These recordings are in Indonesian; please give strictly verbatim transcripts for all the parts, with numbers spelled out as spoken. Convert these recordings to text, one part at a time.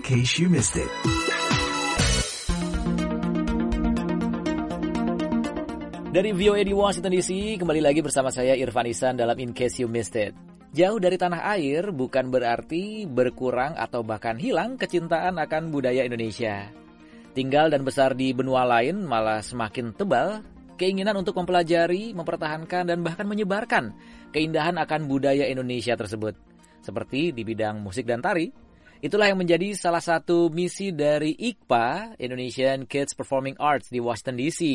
case you missed it. Dari V O A di Washington D C, kembali lagi bersama saya Irfan Ihsan dalam In Case You Missed It. Jauh dari tanah air bukan berarti berkurang atau bahkan hilang kecintaan akan budaya Indonesia. Tinggal dan besar di benua lain malah semakin tebal keinginan untuk mempelajari, mempertahankan, dan bahkan menyebarkan keindahan akan budaya Indonesia tersebut. Seperti di bidang musik dan tari. Itulah yang menjadi salah satu misi dari I K P A, Indonesian Kids Performing Arts di Washington D C.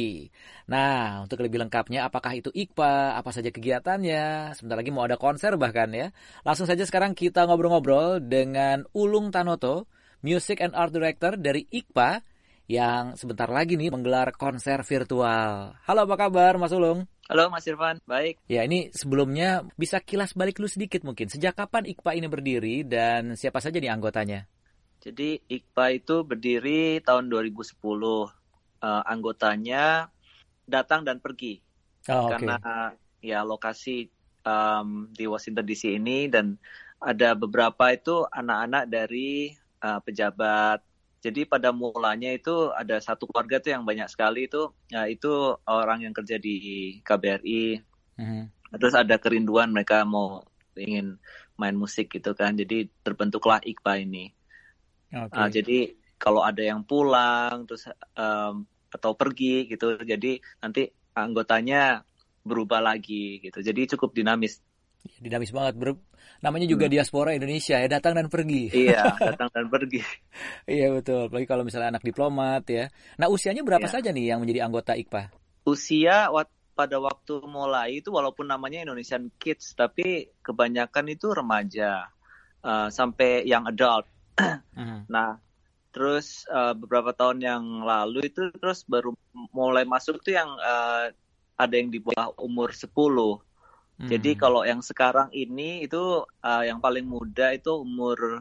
Nah, untuk lebih lengkapnya, apakah itu I K P A, apa saja kegiatannya, sebentar lagi mau ada konser bahkan ya. Langsung saja sekarang kita ngobrol-ngobrol dengan Ulung Tanoto, Music and Art Director dari I K P A, yang sebentar lagi nih menggelar konser virtual. Halo, apa kabar Mas Ulung? Halo Mas Irfan, baik. Ya, ini sebelumnya bisa kilas balik dulu sedikit mungkin. Sejak kapan I K P A ini berdiri dan siapa saja nih anggotanya? Jadi I K P A itu berdiri tahun dua ribu sepuluh. Uh, anggotanya datang dan pergi. Oh, karena okay. ya lokasi um, di Washington D C ini dan ada beberapa itu anak-anak dari uh, pejabat. Jadi pada mulanya itu ada satu keluarga tuh yang banyak sekali itu, ya itu orang yang kerja di K B R I. Mm-hmm. Terus ada kerinduan mereka mau ingin main musik gitu kan. Jadi terbentuklah I K P A ini. Okay. Uh, jadi kalau ada yang pulang terus um, atau pergi gitu, jadi nanti anggotanya berubah lagi gitu. Jadi cukup dinamis. Dinamis banget, bro. Namanya juga hmm. diaspora Indonesia ya, datang dan pergi. Iya, datang dan pergi. Iya betul, apalagi kalau misalnya anak diplomat ya. Nah, usianya berapa ya. saja nih yang menjadi anggota I K P A? Usia wat, pada waktu mulai itu walaupun namanya Indonesian Kids, tapi kebanyakan itu remaja uh, sampai young adult. uh-huh. Nah, terus uh, beberapa tahun yang lalu itu terus baru mulai masuk tuh yang uh, ada yang di bawah umur sepuluh. Hmm. Jadi kalau yang sekarang ini itu uh, yang paling muda itu umur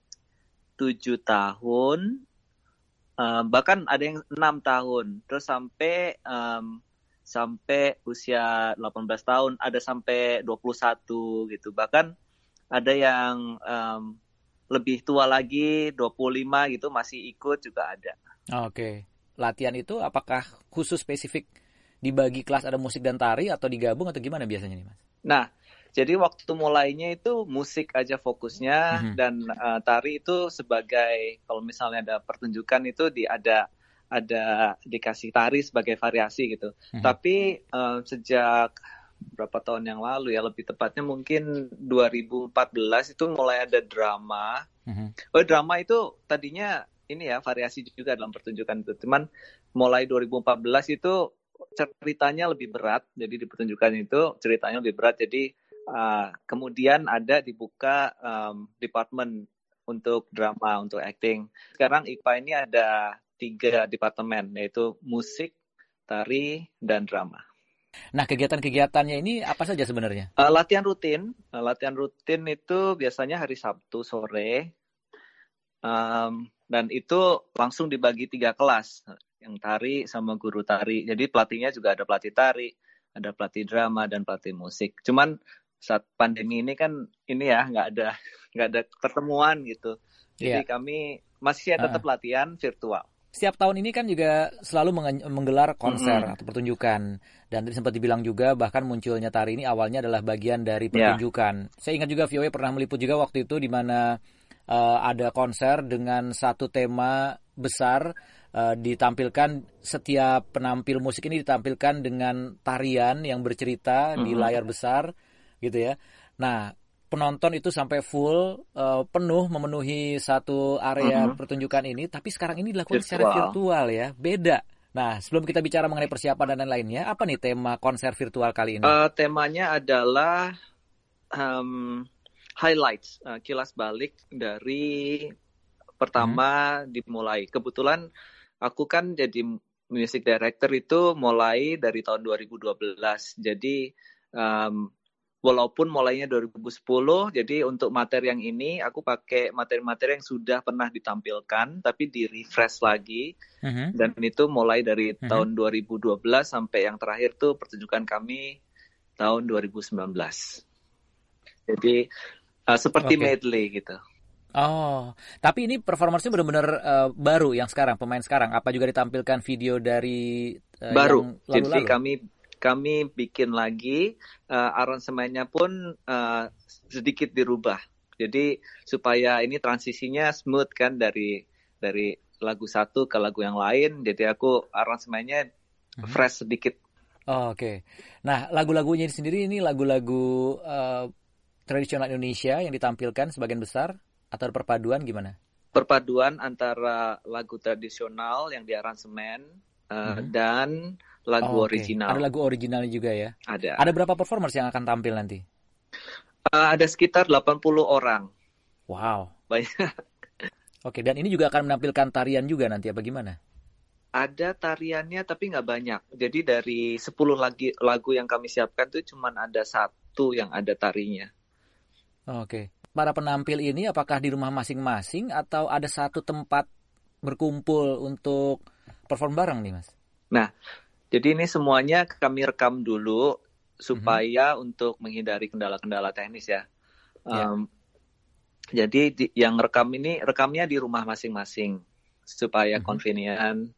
tujuh tahun, uh, bahkan ada yang enam tahun, terus sampai um, sampai usia delapan belas tahun, ada sampai dua puluh satu gitu. Bahkan ada yang um, lebih tua lagi, dua puluh lima gitu masih ikut juga ada. Oke. Latihan itu apakah khusus spesifik dibagi kelas ada musik dan tari atau digabung atau gimana biasanya nih Mas? Nah, jadi waktu mulainya itu musik aja fokusnya mm-hmm. dan uh, tari itu sebagai kalau misalnya ada pertunjukan itu di ada ada dikasih tari sebagai variasi gitu. Mm-hmm. Tapi uh, sejak berapa tahun yang lalu ya lebih tepatnya mungkin dua ribu empat belas itu mulai ada drama. Mm-hmm. Oh, drama itu tadinya ini ya variasi juga dalam pertunjukan itu. Cuman mulai dua ribu empat belas itu ceritanya lebih berat, jadi di pertunjukan itu ceritanya lebih berat, jadi uh, kemudian ada dibuka um, departemen untuk drama, untuk acting. Sekarang I K P A ini ada tiga departemen, yaitu musik, tari, dan drama. Nah, kegiatan-kegiatannya ini apa saja sebenarnya? Uh, latihan rutin, uh, latihan rutin itu biasanya hari Sabtu sore, um, dan itu langsung dibagi tiga kelas. Yang tari sama guru tari. Jadi pelatihnya juga ada pelatih tari, ada pelatih drama dan pelatih musik. Cuman saat pandemi ini kan ini ya nggak ada nggak ada pertemuan gitu. Jadi yeah. kami masih tetap uh. latihan virtual. Setiap tahun ini kan juga selalu menggelar konser mm-hmm. atau pertunjukan. Dan tadi sempat dibilang juga bahkan munculnya tari ini awalnya adalah bagian dari pertunjukan. Yeah. Saya ingat juga V O A pernah meliput juga waktu itu di mana uh, ada konser dengan satu tema besar. Uh, ditampilkan setiap penampil musik ini ditampilkan dengan tarian yang bercerita mm-hmm. di layar besar gitu ya. Nah, penonton itu sampai full uh, penuh memenuhi satu area mm-hmm. pertunjukan ini, tapi sekarang ini dilakukan virtual. Secara virtual ya, beda. Nah, sebelum kita bicara mengenai persiapan dan lain-lainnya, apa nih tema konser virtual kali ini? Uh, temanya adalah um, highlights, uh, kilas balik dari pertama mm-hmm. dimulai. Kebetulan aku kan jadi music director itu mulai dari tahun dua ribu dua belas. Jadi um, walaupun mulainya dua ribu sepuluh, jadi untuk materi yang ini aku pakai materi-materi yang sudah pernah ditampilkan, tapi di-refresh lagi. Uh-huh. Dan itu mulai dari uh-huh. tahun dua ribu dua belas sampai yang terakhir tuh pertunjukan kami tahun dua ribu sembilan belas. Jadi uh, seperti okay. medley gitu. Oh, tapi ini performance-nya benar-benar uh, baru yang sekarang, pemain sekarang. Apa juga ditampilkan video dari uh, baru. yang lalu-lalu? Jadi kami kami bikin lagi uh, aransemennya pun uh, sedikit dirubah. Jadi supaya ini transisinya smooth kan dari dari lagu satu ke lagu yang lain. Jadi aku aransemennya uh-huh. fresh sedikit. Oh, oke. Okay. Nah, lagu-lagunya sendiri ini lagu-lagu uh, tradisional Indonesia yang ditampilkan sebagian besar. Atau perpaduan gimana? Perpaduan antara lagu tradisional yang diaransemen uh, hmm. dan lagu oh, okay. original. Ada lagu original juga ya? Ada. Ada berapa performers yang akan tampil nanti? Uh, ada sekitar delapan puluh orang. Wow. Banyak. Oke, okay, dan ini juga akan menampilkan tarian juga nanti apa gimana? Ada tariannya tapi nggak banyak. Jadi dari sepuluh lagi, lagu yang kami siapkan itu cuma ada satu yang ada tarinya. Oke. Okay. Para penampil ini apakah di rumah masing-masing atau ada satu tempat berkumpul untuk perform bareng nih, Mas? Nah, jadi ini semuanya kami rekam dulu supaya mm-hmm. untuk menghindari kendala-kendala teknis ya. Um, yeah. Jadi di, yang rekam ini rekamnya di rumah masing-masing supaya mm-hmm. convenient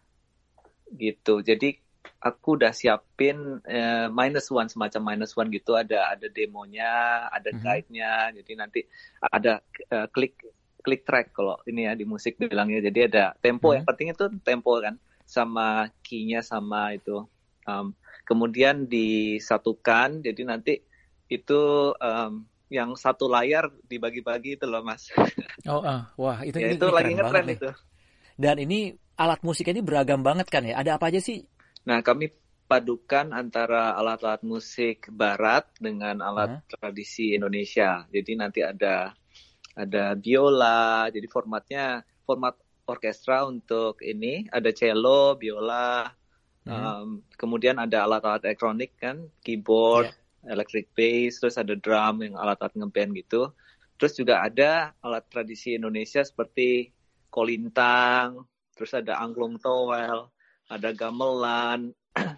gitu. Jadi aku udah siapin uh, minus one semacam minus one gitu, ada ada demonya, ada mm-hmm. guide-nya, jadi nanti ada uh, klik klik track kalau ini ya di musik bilangnya, jadi ada tempo mm-hmm. yang penting itu tempo kan, sama key-nya sama itu, um, kemudian disatukan, jadi nanti itu um, yang satu layar dibagi-bagi itu loh Mas. Oh uh, wah itu, ya, ini, itu ini lagi ngetren itu. Dan ini alat musik ini beragam banget kan ya, ada apa aja sih? Nah, kami padukan antara alat-alat musik barat dengan alat uh-huh. tradisi Indonesia. Jadi nanti ada ada biola, jadi formatnya format orkestra untuk ini, ada cello, biola, uh-huh. um, kemudian ada alat-alat elektronik kan, keyboard, yeah. electric bass, terus ada drum yang alat-alat ngeband gitu. Terus juga ada alat tradisi Indonesia seperti kolintang, terus ada angklung towel, ada gamelan,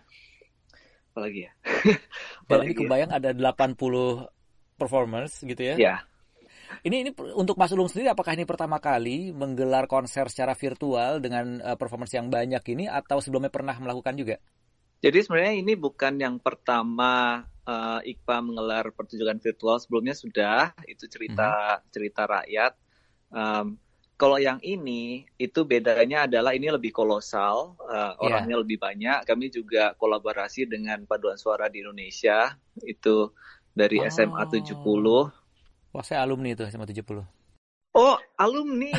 apalagi ya? Dan ini kebayang ya? Ada delapan puluh performers gitu ya? Ya. Ini ini untuk Mas Ulung sendiri, apakah ini pertama kali menggelar konser secara virtual dengan uh, performance yang banyak ini, atau sebelumnya pernah melakukan juga? Jadi sebenarnya ini bukan yang pertama uh, I K P A menggelar pertunjukan virtual, sebelumnya sudah, itu cerita mm-hmm. cerita rakyat. Um, Kalau yang ini, itu bedanya adalah ini lebih kolosal, uh, orangnya yeah. lebih banyak. Kami juga kolaborasi dengan Paduan Suara di Indonesia, itu dari oh. S M A tujuh puluh. Wah, saya alumni itu S M A tujuh puluh. Oh, alumni!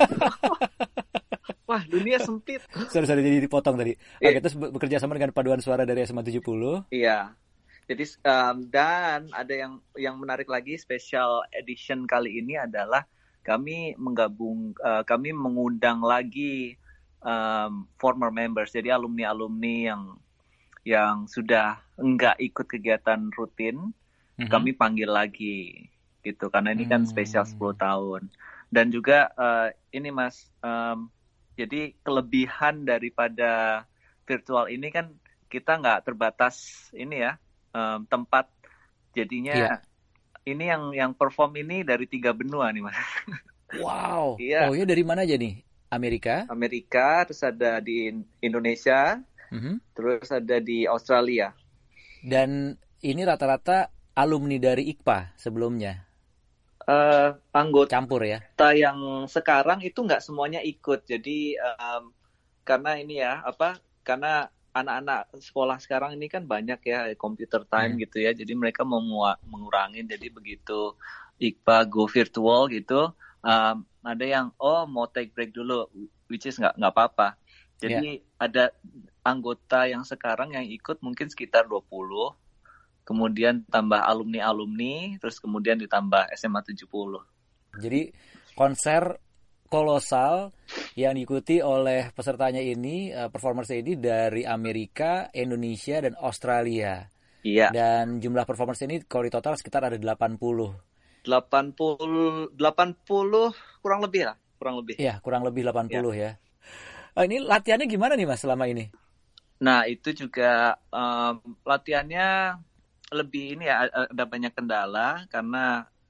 Wah, dunia sempit. Sorry, sorry, jadi dipotong tadi. Oke, okay, terus bekerja sama dengan Paduan Suara dari S M A tujuh puluh. Iya. Jadi, um, dan ada yang yang menarik lagi, special edition kali ini adalah kami menggabung, uh, kami mengundang lagi um, former members, jadi alumni-alumni yang yang sudah enggak ikut kegiatan rutin, mm-hmm. kami panggil lagi, gitu, karena ini kan mm-hmm. spesial sepuluh tahun. Dan juga uh, ini Mas, um, jadi kelebihan daripada virtual ini kan kita nggak terbatas ini ya um, tempat, jadinya. Yeah. Ini yang yang perform ini dari tiga benua nih Mas. Wow. Iya. Oh ya, dari mana aja nih? Amerika? Amerika, terus ada di Indonesia, mm-hmm. terus ada di Australia. Dan ini rata-rata alumni dari I K P A sebelumnya? Uh, anggota campur ya? Yang sekarang itu nggak semuanya ikut. Jadi um, karena ini ya, apa? Karena anak-anak sekolah sekarang ini kan banyak ya computer time hmm. gitu ya, jadi mereka mau mengurangi, jadi begitu I K P A go virtual gitu, um, ada yang oh mau take break dulu, which is nggak nggak apa-apa. Jadi yeah. ada anggota yang sekarang yang ikut mungkin sekitar dua puluh, kemudian tambah alumni-alumni, terus kemudian ditambah S M A tujuh puluh. Jadi konser kolosal yang diikuti oleh pesertanya ini, uh, performers ini dari Amerika, Indonesia, dan Australia. Iya. Dan jumlah performers ini kalau di total sekitar ada delapan puluh. delapan puluh, delapan puluh kurang lebih lah, kurang lebih. Iya, kurang lebih delapan puluh ya. ya. Oh, ini latihannya gimana nih Mas selama ini? Nah, itu juga um, latihannya lebih ini ya, ada banyak kendala karena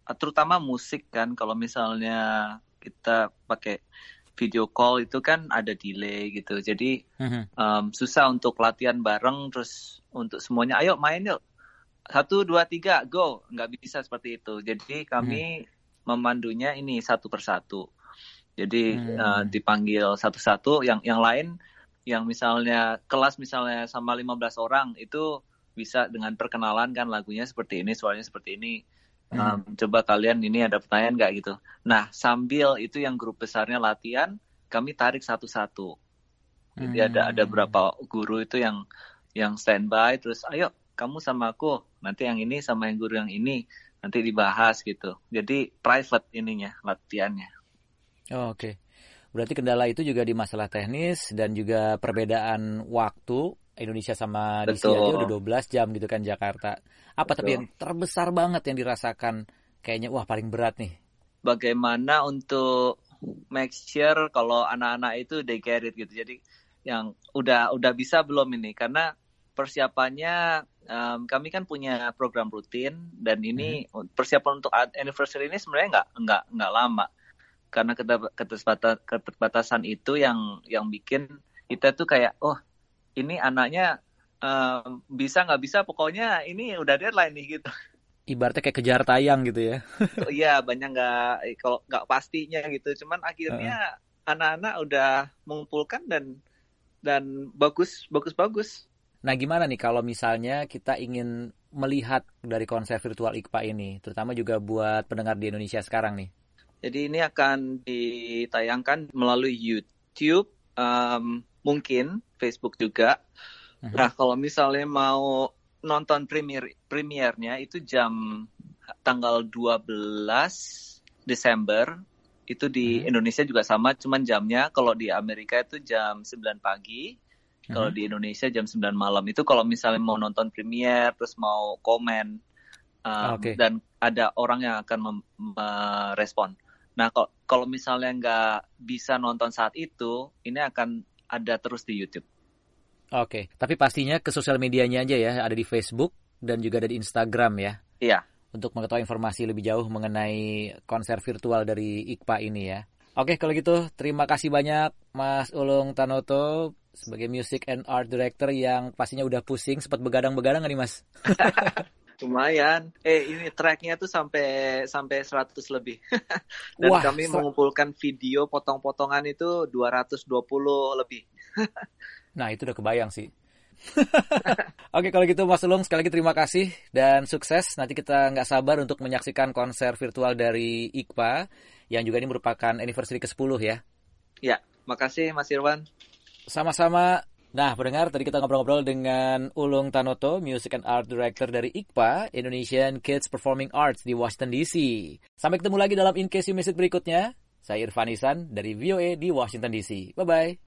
terutama musik kan, kalau misalnya kita pakai video call itu kan ada delay gitu, jadi mm-hmm. um, susah untuk latihan bareng terus untuk semuanya ayo main yuk satu dua tiga go, nggak bisa seperti itu. Jadi kami mm-hmm. memandunya ini satu persatu, jadi mm-hmm. uh, dipanggil satu-satu. Yang yang lain yang misalnya kelas misalnya sama lima belas orang itu bisa dengan perkenalan kan, lagunya seperti ini, suaranya seperti ini. Um, hmm. Coba kalian ini ada pertanyaan nggak gitu. Nah sambil itu yang grup besarnya latihan, kami tarik satu-satu. Jadi hmm. ada ada beberapa guru itu yang yang standby, terus ayo kamu sama aku, nanti yang ini sama yang guru yang ini nanti dibahas gitu. Jadi private ininya latihannya. Oh, Oke, okay. Berarti kendala itu juga di masalah teknis dan juga perbedaan waktu. Indonesia sama D C aja udah dua belas jam gitu kan Jakarta. Apa Betul. Tapi yang terbesar banget yang dirasakan kayaknya wah paling berat nih? Bagaimana untuk make sure kalau anak-anak itu they get it gitu. Jadi yang udah udah bisa belum ini? Karena persiapannya um, kami kan punya program rutin dan ini hmm. persiapan untuk anniversary ini sebenarnya nggak nggak nggak lama. Karena keterbatasan, keterbatasan itu yang yang bikin kita tuh kayak oh ini anaknya um, bisa nggak bisa, pokoknya ini udah deadline nih gitu. Ibaratnya kayak kejar tayang gitu ya. Iya, banyak nggak kalau nggak pastinya gitu. Cuman akhirnya uh. anak-anak udah mengumpulkan dan dan bagus bagus bagus. Nah gimana nih kalau misalnya kita ingin melihat dari konser virtual I K P A ini, terutama juga buat pendengar di Indonesia sekarang nih? Jadi ini akan ditayangkan melalui YouTube. Um, Mungkin Facebook juga. Uh-huh. Nah, kalau misalnya mau nonton premier premiernya itu jam tanggal dua belas Desember itu di uh-huh. Indonesia juga sama, cuman jamnya kalau di Amerika itu jam sembilan pagi, uh-huh. kalau di Indonesia jam sembilan malam. Itu kalau misalnya mau nonton premier terus mau komen um, okay. dan ada orang yang akan merespon. Nah, kalau kalau misalnya nggak bisa nonton saat itu, ini akan ada terus di YouTube. Oke, tapi pastinya ke sosial medianya aja ya, ada di Facebook dan juga ada di Instagram ya. Iya. Untuk mengetahui informasi lebih jauh mengenai konser virtual dari I K P A ini ya. Oke, kalau gitu terima kasih banyak Mas Ulung Tanoto sebagai Music and Art Director yang pastinya udah pusing, sempat begadang-begadang nggak nih Mas? Lumayan. Eh ini tracknya tuh sampai sampai seratus lebih. Dan Wah, kami ser- mengumpulkan video potong-potongan itu dua ratus dua puluh lebih. Nah, itu udah kebayang sih. Oke, kalau gitu Mas Ulung sekali lagi terima kasih dan sukses. Nanti kita nggak sabar untuk menyaksikan konser virtual dari I K P A yang juga ini merupakan anniversary ke sepuluh ya. Ya, makasih Mas Irwan. Sama-sama. Nah, pendengar, tadi kita ngobrol-ngobrol dengan Ulung Tanoto, Music and Art Director dari I K P A, Indonesian Kids Performing Arts di Washington D C. Sampai ketemu lagi dalam In Case You Missed It berikutnya. Saya Irfan Isan dari V O A di Washington D C. Bye-bye.